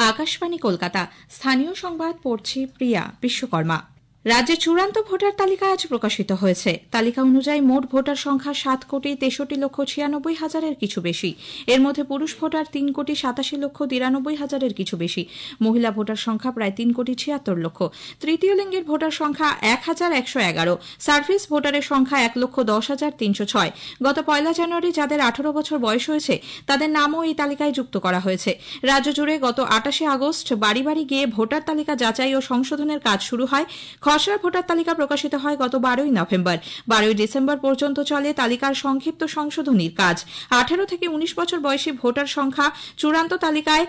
আকাশবাণী কলকাতা। স্থানীয় সংবাদ পড়ছি প্রিয়া বিশ্বকর্মা। রাজ্যে চূড়ান্ত ভোটার তালিকা আজ প্রকাশিত হয়েছে। তালিকা অনুযায়ী মোট ভোটার সংখ্যা 7,63,96,000-এর কিছু বেশি। এর মধ্যে পুরুষ ভোটার 3,87,93,000-এর কিছু বেশি। মহিলা ভোটার সংখ্যা প্রায় 3,76,00,000। তৃতীয় লিঙ্গের ভোটার সংখ্যা 1,111। সার্ভিস ভোটারের সংখ্যা 1,10,306। গত 1 জানুয়ারি যাদের 18 বছর বয়স হয়েছে তাদের নামও এই তালিকায় যুক্ত করা হয়েছে। রাজ্য জুড়ে গত 28 আগস্ট বাড়ি বাড়ি গিয়ে ভোটার তালিকা যাচাই ও সংশোধনের কাজ শুরু হয়। খসড়া ভোটার তালিকা প্রকাশিত হয় গত 12 নভেম্বর। 12 ডিসেম্বর পর্যন্ত চলে তালিকার সংক্ষিপ্ত সংশোধনীর কাজ। 18 থেকে 19 বছর বয়সী ভোটার সংখ্যা চূড়ান্ত তালিকায়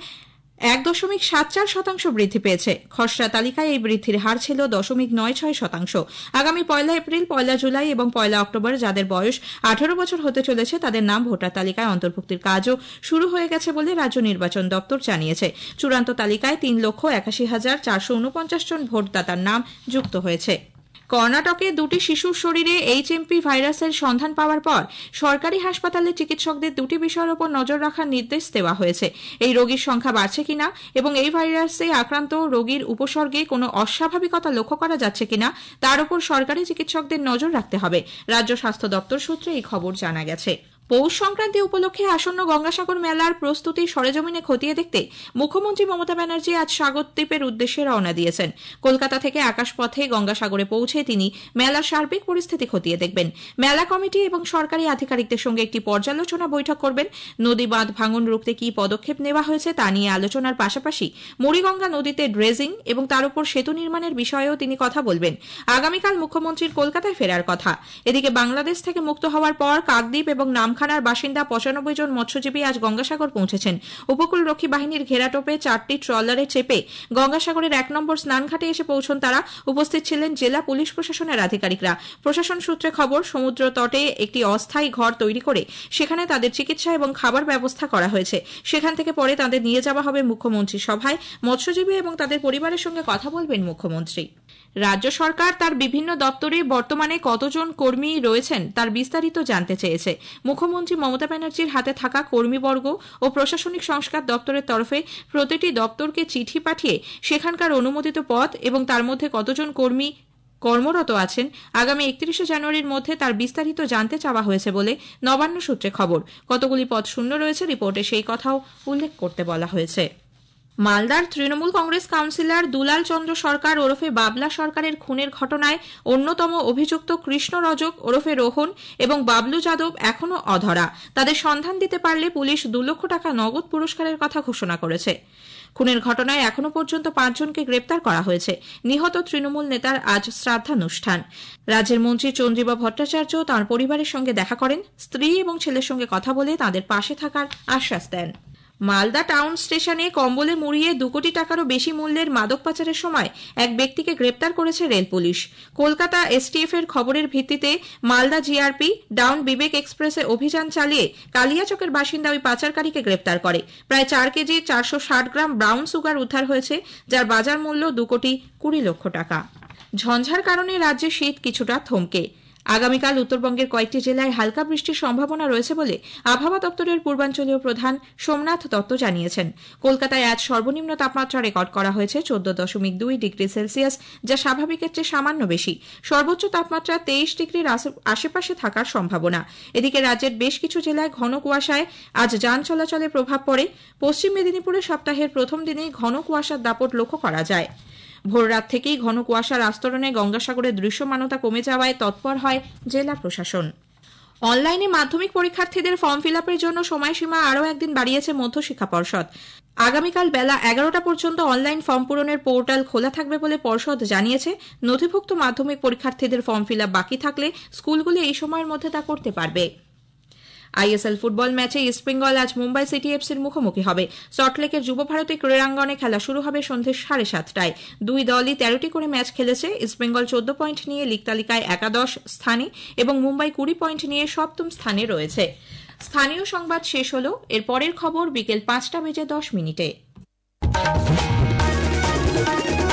1.74% বৃদ্ধি পেয়েছে। খসড়া তালিকায় এই বৃদ্ধির হার ছিল 0.96%। আগামী 1 এপ্রিল, 1 জুলাই এবং 1 অক্টোবর যাদের বয়স 18 বছর হতে চলেছে তাদের নাম ভোটার তালিকায় অন্তর্ভুক্তির কাজও শুরু হয়ে গেছে বলে রাজ্য নির্বাচন দপ্তর জানিয়েছে। চূড়ান্ত তালিকায় 3,81,449 জন ভোটদাতার নাম যুক্ত হয়েছে। কর্ণাটকে দুটি শিশুর শরীরে এইচএমপি ভাইরাসের সন্ধান পাওয়ার পর সরকারি হাসপাতালে চিকিৎসকদের দুটি বিষয়ের উপর নজর রাখার নির্দেশ দেওয়া হয়েছে। এই রোগীর সংখ্যা বাড়ছে কিনা এবং এই ভাইরাসে আক্রান্ত রোগীর উপসর্গে কোনো অস্বাভাবিকতা লক্ষ্য করা যাচ্ছে কিনা তার উপর সরকারি চিকিৎসকদের নজর রাখতে হবে। রাজ্য স্বাস্থ্য দপ্তর সূত্রে এই খবর জানা গেছে। পৌষ সংক্রান্তি উপলক্ষে আসন্ন গঙ্গাসাগর মেলার প্রস্তুতি সরেজমিনে খতিয়ে দেখতে মুখ্যমন্ত্রী মমতা ব্যানার্জি আজ সাগরদ্বীপের উদ্দেশ্যে রওনা দিয়েছেন। কলকাতা থেকে আকাশপথে গঙ্গাসাগরে পৌঁছে তিনি মেলার সার্বিক পরিস্থিতি খতিয়ে দেখবেন। মেলা কমিটি এবং সরকারি আধিকারিকদের সঙ্গে একটি পর্যালোচনা বৈঠক করবেন। নদী বাঁধ ভাঙন রুখতে কি পদক্ষেপ নেওয়া হয়েছে তা নিয়ে আলোচনার পাশাপাশি মুড়িগঙ্গা নদীতে ড্রেজিং এবং তার উপর সেতু নির্মাণের বিষয়েও তিনি কথা বলবেন। আগামীকাল মুখ্যমন্ত্রীর কলকাতায় ফেরার কথা। এদিকে বাংলাদেশ থেকে মুক্ত হওয়ার পর কাকদ্বীপ এবং নামখানার বাসিন্দা 95 জন মৎস্যজীবী আজ গঙ্গাসাগর পৌঁছেছেন। উপকূলরক্ষী বাহিনীর ঘেরাটোপে 4টি ট্রলারে চেপে গঙ্গাসাগরের 1 নম্বর স্নানঘাটে এসে পৌঁছন তারা। উপস্থিত ছিলেন জেলা পুলিশ প্রশাসনের আধিকারিকরা। প্রশাসন সূত্রে খবর, সমুদ্র তটে একটি অস্থায়ী ঘর তৈরি করে সেখানে তাদের চিকিৎসা এবং খাবার ব্যবস্থা করা হয়েছে। সেখান থেকে পরে তাদের নিয়ে যাওয়া হবে মুখ্যমন্ত্রী সভায়। মৎস্যজীবী এবং তাদের পরিবারের সঙ্গে কথা বলবেন মুখ্যমন্ত্রী। রাজ্য সরকার তার বিভিন্ন দপ্তরে বর্তমানে কতজন কর্মী রয়েছেন তার বিস্তারিত জানতে চেয়েছে। মুখ্যমন্ত্রী মমতা ব্যানার্জির হাতে থাকা কর্মীবর্গ ও প্রশাসনিক সংস্কার দপ্তরের তরফে প্রতিটি দপ্তরকে চিঠি পাঠিয়ে সেখানকার অনুমোদিত পদ এবং তার মধ্যে কতজন কর্মী কর্মরত আছেন আগামী 31 জানুয়ারির মধ্যে তার বিস্তারিত জানতে চাওয়া হয়েছে বলে নবান্ন সূত্রে খবর। কতগুলি পদ শূন্য রয়েছে রিপোর্টে সেই কথাও উল্লেখ করতে বলা হয়েছে। মালদার তৃণমূল কংগ্রেস কাউন্সিলর দুলাল চন্দ্র সরকার ওরফে বাবলা সরকারের খুনের ঘটনায় অন্যতম অভিযুক্ত কৃষ্ণ রজক ওরফে রোহন এবং বাবলু যাদব এখনও অধরা। তাদের সন্ধান দিতে পারলে পুলিশ 2 লক্ষ টাকা নগদ পুরস্কারের কথা ঘোষণা করেছে। খুনের ঘটনায় এখনো পর্যন্ত 5 জনকে গ্রেপ্তার করা হয়েছে। নিহত তৃণমূল নেতার আজ শ্রাদ্ধানুষ্ঠান। রাজ্যের মন্ত্রী চন্দ্রিমা ভট্টাচার্য তাঁর পরিবারের সঙ্গে দেখা করেন। স্ত্রী এবং ছেলের সঙ্গে কথা বলে তাদের পাশে থাকার আশ্বাস দেন। মালদা টাউন স্টেশনে কম্বলে মুড়িয়ে 2 কোটি টাকারও বেশি মূল্যের মাদক পাচারের সময় এক ব্যক্তিকে গ্রেপ্তার করেছে রেল পুলিশ। কলকাতা এসটিএফ এর খবরের ভিত্তিতে মালদা জিআরপি ডাউন বিবেক এক্সপ্রেসে অভিযান চালিয়ে কালিয়াচকের বাসিন্দা ওই পাচারকারীকে গ্রেপ্তার করে। প্রায় 4 কেজি 460 গ্রাম ব্রাউন সুগার উদ্ধার হয়েছে, যার বাজার মূল্য 2,20,00,000 টাকা। ঝঞ্ঝার কারণে রাজ্যে শীত কিছুটা থমকে। আগামীকাল উত্তরবঙ্গের কয়েকটি জেলায় হালকা বৃষ্টির সম্ভাবনা রয়েছে বলে আবহাওয়া দপ্তরের পূর্বাঞ্চলীয় প্রধান সোমনাথ দত্ত জানিয়েছেন। কলকাতায় আজ সর্বনিম্ন তাপমাত্রা রেকর্ড করা হয়েছে 14.2 ডিগ্রি সেলসিয়াস, যা স্বাভাবিকের চেয়ে সামান্য বেশি। সর্বোচ্চ তাপমাত্রা 23 ডিগ্রির আশেপাশে থাকার সম্ভাবনা। এদিকে রাজ্যের বেশ কিছু জেলায় ঘন কুয়াশায় আজ যান চলাচলে প্রভাব পড়ে। পশ্চিম মেদিনীপুরে সপ্তাহের প্রথম দিনেই ঘন কুয়াশার দাপট লক্ষ্য করা যায়। ভোররাত থেকেই ঘন কুয়াশার আস্তরণে গঙ্গাসাগরের দৃশ্যমানতা কমে যাওয়ায় তৎপর হয় জেলা প্রশাসন। অনলাইনে মাধ্যমিক পরীক্ষার্থীদের ফর্ম ফিল আপের জন্য সময়সীমা আরও একদিন বাড়িয়েছে মধ্যশিক্ষা পর্ষদ। আগামীকাল বেলা 11টা পর্যন্ত অনলাইন ফর্ম পূরণের পোর্টাল খোলা থাকবে বলে পর্ষদ জানিয়েছে। নথিভুক্ত মাধ্যমিক পরীক্ষার্থীদের ফর্ম ফিল আপ বাকি থাকলে স্কুলগুলি এই সময়ের মধ্যে তা করতে পারবে। আইএসএল ফুটবল ম্যাচে ইস্টবেঙ্গল আজ মুম্বাই সিটি এফসির মুখোমুখি হবে। সল্টলেকের যুবভারতী ক্রীড়াঙ্গনে খেলা শুরু হবে সন্ধ্যে 7:30টায়। দুই দলই 13টি করে ম্যাচ খেলেছে। ইস্টবেঙ্গল 14 পয়েন্ট নিয়ে লীগ তালিকায় একাদশ স্থানে এবং মুম্বাই 20 পয়েন্ট নিয়ে সপ্তম স্থানে রয়েছে। স্থানীয় সংবাদ শেষ হল। এর পরের খবর বিকেল 5টা বেজে 10 মিনিটে।